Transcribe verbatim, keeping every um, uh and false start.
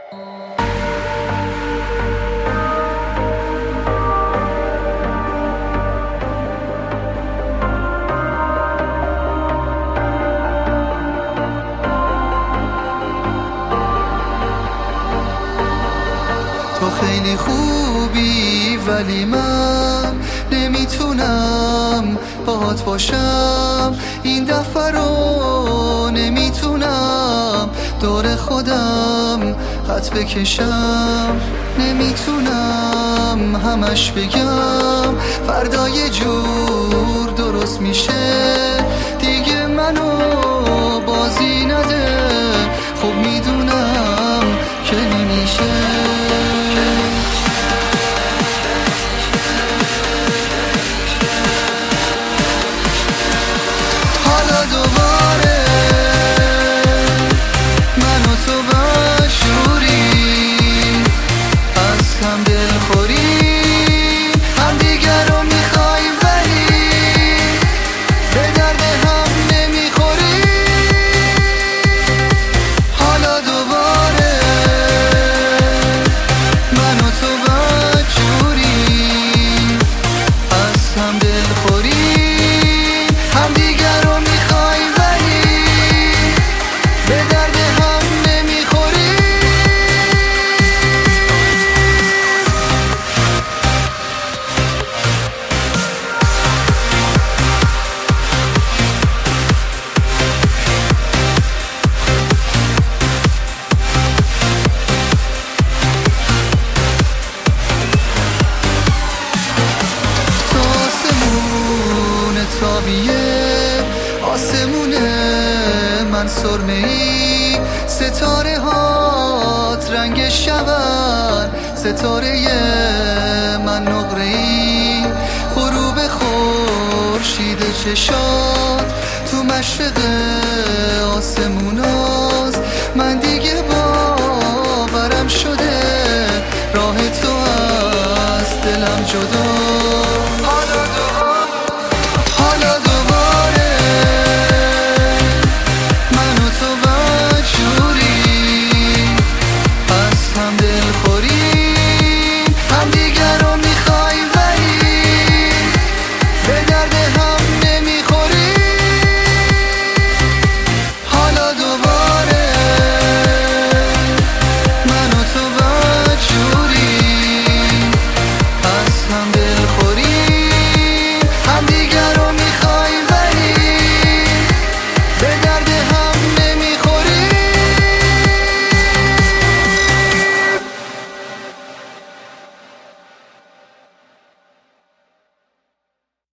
تو خیلی خوبی ولی من نمیتونم باهات باشم، این دفعه رو نمیتونم دور خودم خط بکشم، نمیتونم همش بگم فردا یه جور درست میشه، دیگه منو بازی نده، خب میدونم که نمیشه. حالا دوباره من و تو بشوریم، از هم دلخوریم، هم دیگر رو میخوایم ولی به درد هم نمیخوریم. حالا دوباره من و تو بشوریم، از هم دلخوریم، هم دیگر رو میخوایم ولی به درد هم نمیخوریم. تو آسمون تابیه، آسمون من سرمه ای، ستاره هات رنگ شبن، ستاره من نقره ای، غروب خورشید چشات تو مشرق آسموناست، من دیگه باورم شده راه تو از دلم جدا.